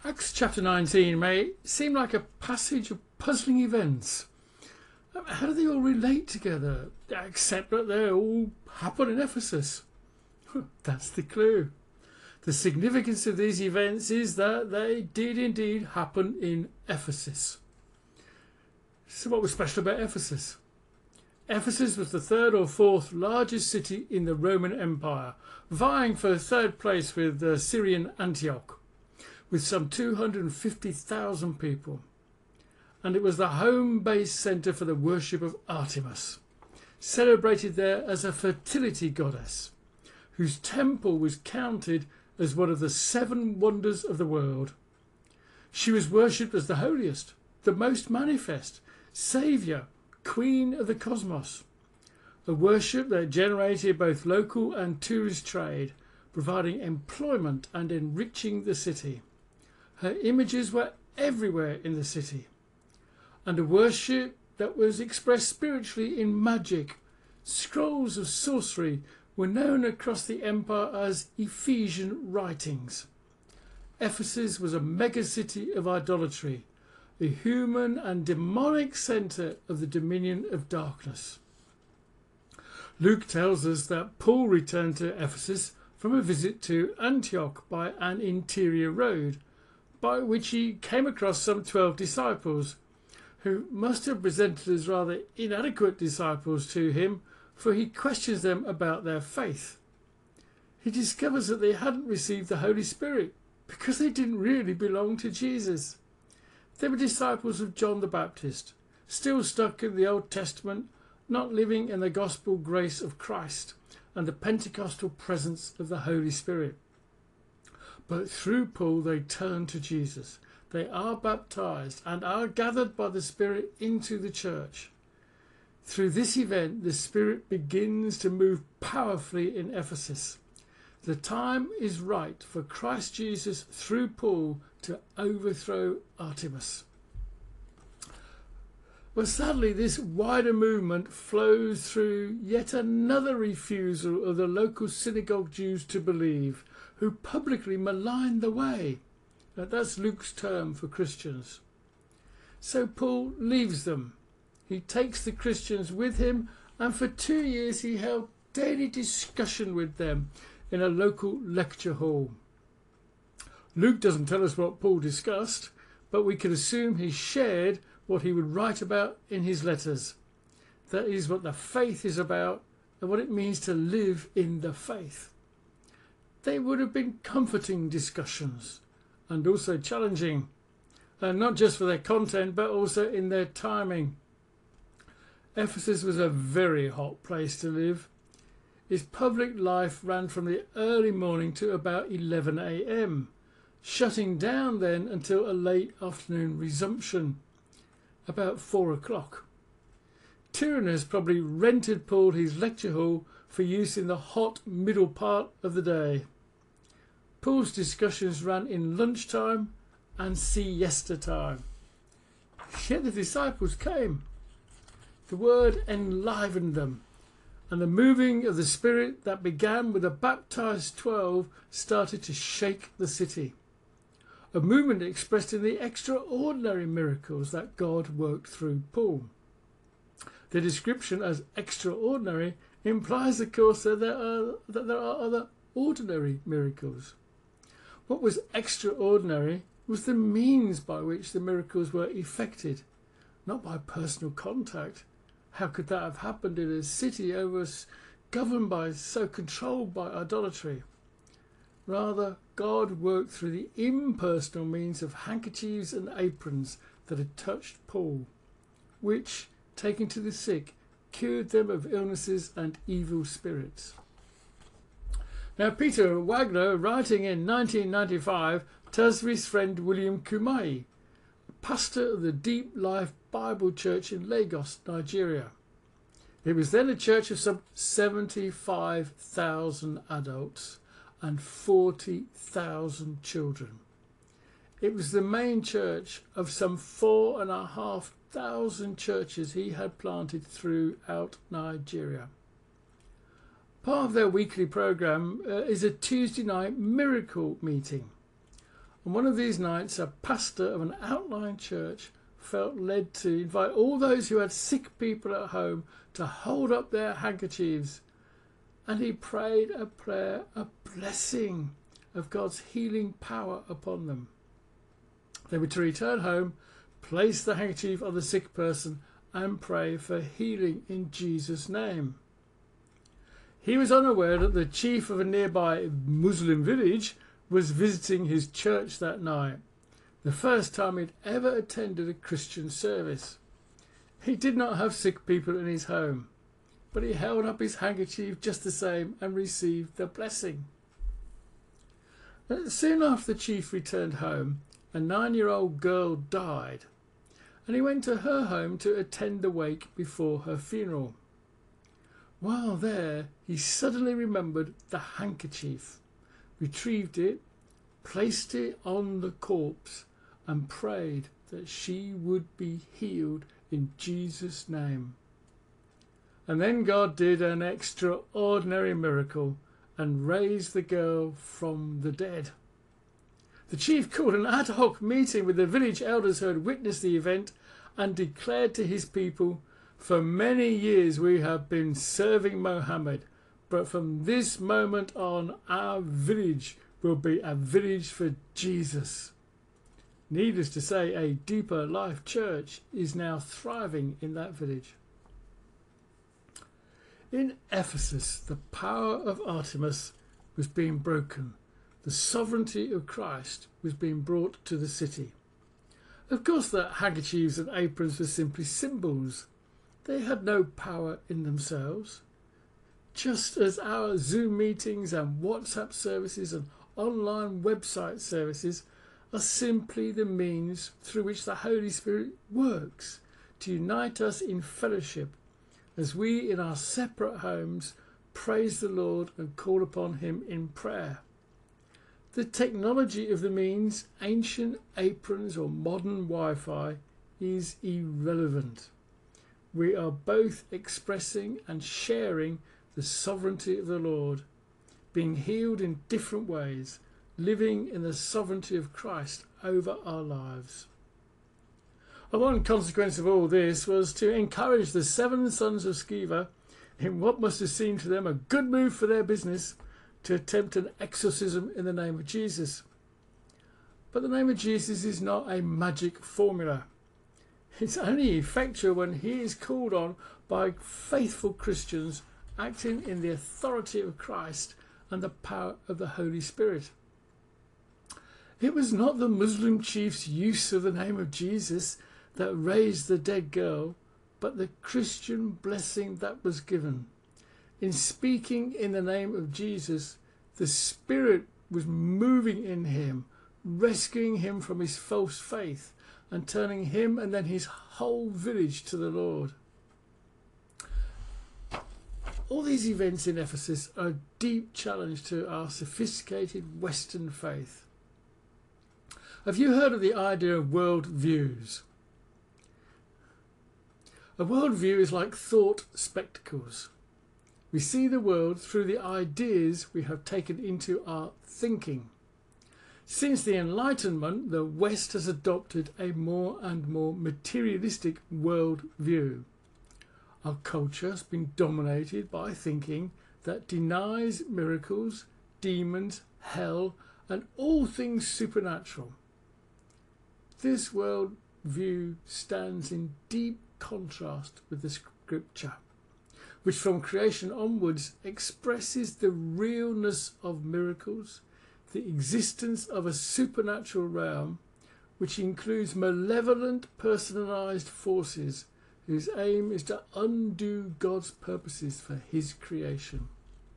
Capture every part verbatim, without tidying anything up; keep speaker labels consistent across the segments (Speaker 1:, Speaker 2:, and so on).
Speaker 1: Acts chapter nineteen may seem like a passage of puzzling events. How do they all relate together, except that they all happen in Ephesus? That's the clue. The significance of these events is that they did indeed happen in Ephesus. So what was special about Ephesus? Ephesus was the third or fourth largest city in the Roman Empire, vying for third place with the Syrian Antioch, with some two hundred fifty thousand people. And it was the home-based centre for the worship of Artemis, celebrated there as a fertility goddess, whose temple was counted as one of the seven wonders of the world. She was worshipped as the holiest, the most manifest, saviour, queen of the cosmos, a worship that generated both local and tourist trade, providing employment and enriching the city. Her images were everywhere in the city, and a worship that was expressed spiritually in magic. Scrolls of sorcery were known across the empire as Ephesian writings. Ephesus was a megacity of idolatry, the human and demonic centre of the dominion of darkness. Luke tells us that Paul returned to Ephesus from a visit to Antioch by an interior road, by which he came across some twelve disciples, who must have presented as rather inadequate disciples to him, for he questions them about their faith. He discovers that they hadn't received the Holy Spirit because they didn't really belong to Jesus. They were disciples of John the Baptist, still stuck in the Old Testament, not living in the gospel grace of Christ and the Pentecostal presence of the Holy Spirit. But through Paul they turn to Jesus. They are baptized and are gathered by the Spirit into the church. Through this event, the Spirit begins to move powerfully in Ephesus. The time is right for Christ Jesus, through Paul, to overthrow Artemis. But sadly, this wider movement flows through yet another refusal of the local synagogue Jews to believe, who publicly malign the way. Now, that's Luke's term for Christians. So Paul leaves them. He takes the Christians with him, and for two years he held daily discussion with them in a local lecture hall. Luke doesn't tell us what Paul discussed, but we can assume he shared what he would write about in his letters. That is what the faith is about and what it means to live in the faith. They would have been comforting discussions and also challenging, and not just for their content but also in their timing. Ephesus was a very hot place to live. Its public life ran from the early morning to about eleven a m, shutting down then until a late afternoon resumption, about four o'clock. Tyrannus probably rented Paul his lecture hall for use in the hot middle part of the day. Paul's discussions ran in lunchtime and siesta time. Yet the disciples came. The word enlivened them, and the moving of the Spirit that began with the baptized twelve started to shake the city. A movement expressed in the extraordinary miracles that God worked through Paul. The description as extraordinary implies, of course, that there are, that there are other ordinary miracles. What was extraordinary was the means by which the miracles were effected, not by personal contact. How could that have happened in a city over governed by, so controlled by idolatry? Rather, God worked through the impersonal means of handkerchiefs and aprons that had touched Paul, which, taking to the sick, cured them of illnesses and evil spirits. Now, Peter Wagner, writing in nineteen ninety-five, tells of his friend William Kumai, pastor of the Deep Life Bible Church in Lagos, Nigeria. It was then a church of some seventy-five thousand adults and forty thousand children. It was the main church of some four and a half thousand churches he had planted throughout Nigeria. Part of their weekly programme uh, is a Tuesday night miracle meeting. On one of these nights, a pastor of an outlying church felt led to invite all those who had sick people at home to hold up their handkerchiefs, and he prayed a prayer, a blessing of God's healing power upon them. They were to return home, place the handkerchief on the sick person and pray for healing in Jesus' name. He was unaware that the chief of a nearby Muslim village was visiting his church that night, the first time he'd ever attended a Christian service. He did not have sick people in his home, but he held up his handkerchief just the same and received the blessing. Soon after the chief returned home, a nine-year-old girl died, and he went to her home to attend the wake before her funeral. While there, he suddenly remembered the handkerchief, retrieved it, placed it on the corpse, and prayed that she would be healed in Jesus' name. And then God did an extraordinary miracle and raised the girl from the dead. The chief called an ad hoc meeting with the village elders who had witnessed the event and declared to his people, "For many years we have been serving Mohammed, but from this moment on our village will be a village for Jesus." Needless to say, a Deeper Life Church is now thriving in that village. In Ephesus, the power of Artemis was being broken. The sovereignty of Christ was being brought to the city. Of course, the handkerchiefs and aprons were simply symbols. They had no power in themselves. Just as our Zoom meetings and WhatsApp services and online website services are simply the means through which the Holy Spirit works to unite us in fellowship as we in our separate homes praise the Lord and call upon him in prayer. The technology of the means, ancient aprons or modern Wi-Fi, is irrelevant. We are both expressing and sharing the sovereignty of the Lord, being healed in different ways, living in the sovereignty of Christ over our lives. And one consequence of all this was to encourage the seven sons of Sceva, in what must have seemed to them a good move for their business, to attempt an exorcism in the name of Jesus. But the name of Jesus is not a magic formula. It's only effectual when he is called on by faithful Christians acting in the authority of Christ and the power of the Holy Spirit. It was not the Muslim chief's use of the name of Jesus that raised the dead girl, but the Christian blessing that was given. In speaking in the name of Jesus, the Spirit was moving in him, rescuing him from his false faith and turning him and then his whole village to the Lord. All these events in Ephesus are a deep challenge to our sophisticated Western faith. Have you heard of the idea of world views? A world view is like thought spectacles. We see the world through the ideas we have taken into our thinking. Since the Enlightenment, the West has adopted a more and more materialistic world view. Our culture has been dominated by thinking that denies miracles, demons, hell, and all things supernatural. This world view stands in deep contrast with the scripture, which from creation onwards expresses the realness of miracles, the existence of a supernatural realm, which includes malevolent personalized forces whose aim is to undo God's purposes for his creation.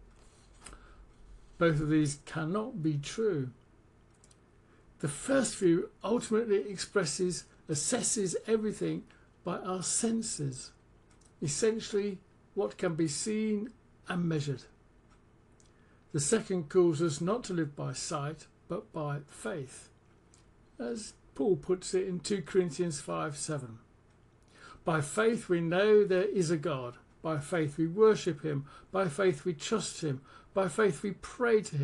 Speaker 1: Both of these cannot be true. The first view ultimately expresses, assesses everything by our senses, essentially what can be seen and measured. The second calls us not to live by sight, but by faith, as Paul puts it in two Corinthians five seven. By faith we know there is a God. By faith we worship him. By faith we trust him. By faith we pray to him.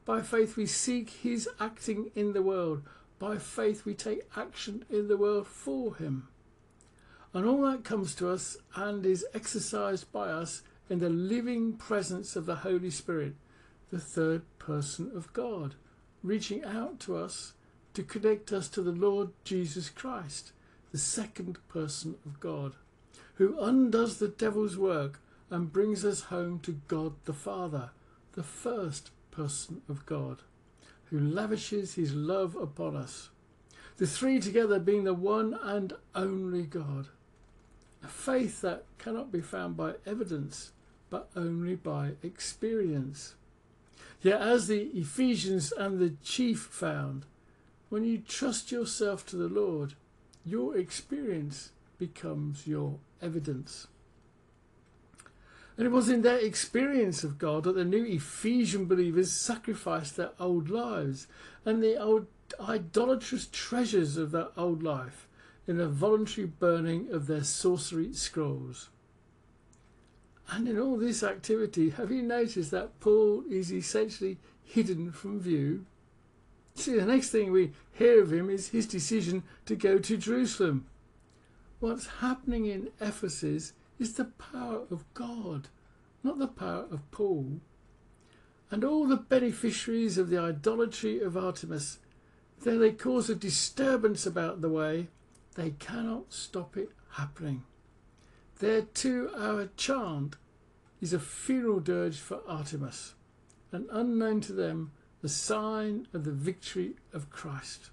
Speaker 1: By faith we seek his acting in the world. By faith we take action in the world for him. And all that comes to us and is exercised by us in the living presence of the Holy Spirit, the third person of God, reaching out to us to connect us to the Lord Jesus Christ, the second person of God, who undoes the devil's work and brings us home to God the Father, the first person of God, who lavishes his love upon us, the three together being the one and only God. A faith that cannot be found by evidence, but only by experience. Yet as the Ephesians and the chief found, when you trust yourself to the Lord, your experience becomes your evidence. And it was in their experience of God that the new Ephesian believers sacrificed their old lives and the old idolatrous treasures of their old life in a voluntary burning of their sorcery scrolls. And in all this activity, have you noticed that Paul is essentially hidden from view? See, the next thing we hear of him is his decision to go to Jerusalem. What's happening in Ephesus is the power of God, not the power of Paul. And all the beneficiaries of the idolatry of Artemis, though they cause a disturbance about the way, they cannot stop it happening. Their two-hour chant is a funeral dirge for Artemis, and unknown to them, the sign of the victory of Christ.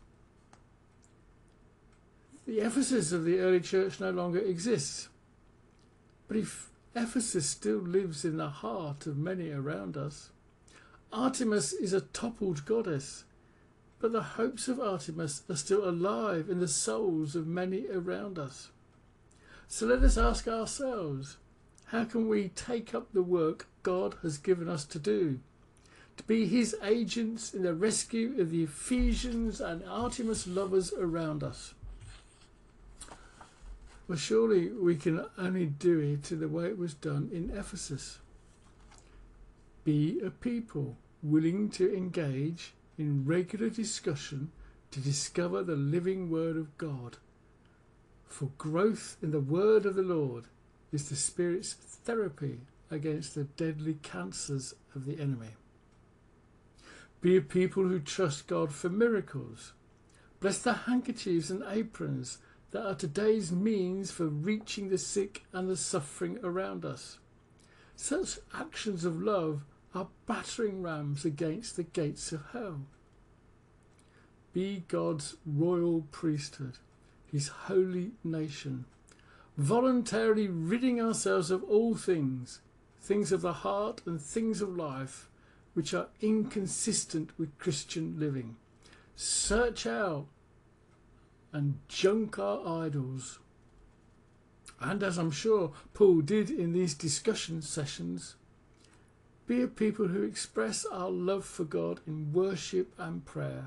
Speaker 1: The Ephesus of the early church no longer exists. But if Ephesus still lives in the heart of many around us, Artemis is a toppled goddess, but the hopes of Artemis are still alive in the souls of many around us. So let us ask ourselves, how can we take up the work God has given us to do, to be his agents in the rescue of the Ephesians and Artemis lovers around us? Well, surely we can only do it in the way it was done in Ephesus. Be a people willing to engage in regular discussion to discover the living word of God. For growth in the word of the Lord is the Spirit's therapy against the deadly cancers of the enemy. Be a people who trust God for miracles. Bless the handkerchiefs and aprons that are today's means for reaching the sick and the suffering around us. Such actions of love are battering rams against the gates of hell. Be God's royal priesthood, his holy nation, voluntarily ridding ourselves of all things, things of the heart and things of life, which are inconsistent with Christian living. Search out and junk our idols. And as I'm sure Paul did in these discussion sessions, be a people who express our love for God in worship and prayer.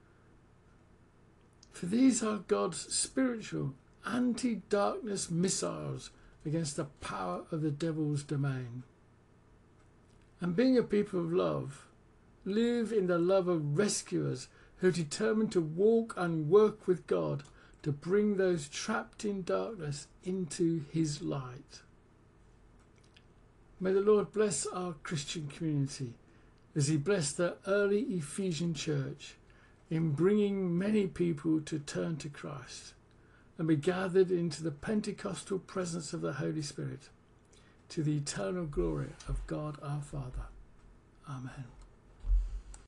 Speaker 1: For these are God's spiritual anti-darkness missiles against the power of the devil's domain. And being a people of love, live in the love of rescuers who are determined to walk and work with God to bring those trapped in darkness into his light. May the Lord bless our Christian community as he blessed the early Ephesian church in bringing many people to turn to Christ and be gathered into the Pentecostal presence of the Holy Spirit, to the eternal glory of God our Father. Amen.